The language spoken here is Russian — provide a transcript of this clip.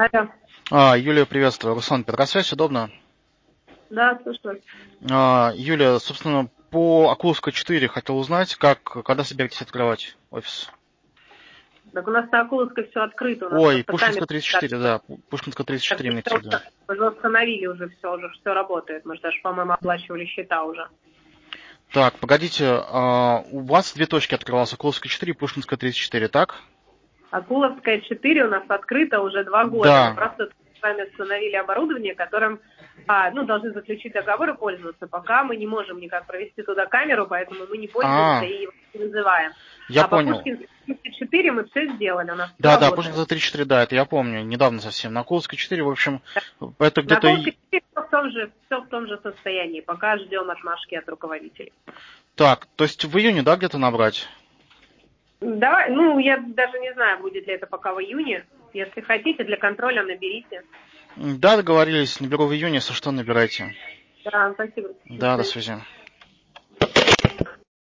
Алло. Юлия, приветствую. Руслан, Петросвязь, удобно? Да, слушаю. Юлия, собственно, по Окуловской 4 хотел узнать, когда собираетесь открывать офис? Так у нас на Окуловской все открыто, у нас Ой, просто камера. Пушкинская 34, да. Пушкинская 34 имеется в виду. Мы же установили уже все работает. Мы же даже, по-моему, оплачивали счета уже. Так, погодите, у вас две точки открывалась, Окуловская 4 и Пушкинская 34, так? Окуловская 4 у нас открыта уже 2 года. Мы Да. просто с вами установили оборудование, которым должны заключить договор и пользоваться. Пока мы не можем никак провести туда камеру, поэтому мы не пользуемся и его не вызываем. Я По понял. Пушкинской 4 мы все сделали, у нас все Да, работает. Пушкинская 34, да, это я помню, недавно совсем. На Окуловской 4, в общем, это На где-то... Окуловской 4 все в том же состоянии. Пока ждем отмашки от руководителей. Так, то есть в июне, да, где-то набрать? Давай, я даже не знаю, будет ли это пока в июне. Если хотите, для контроля наберите. Да, договорились, наберу в июне, если что, набирайте. Да, спасибо. До Да, до свидания. связи.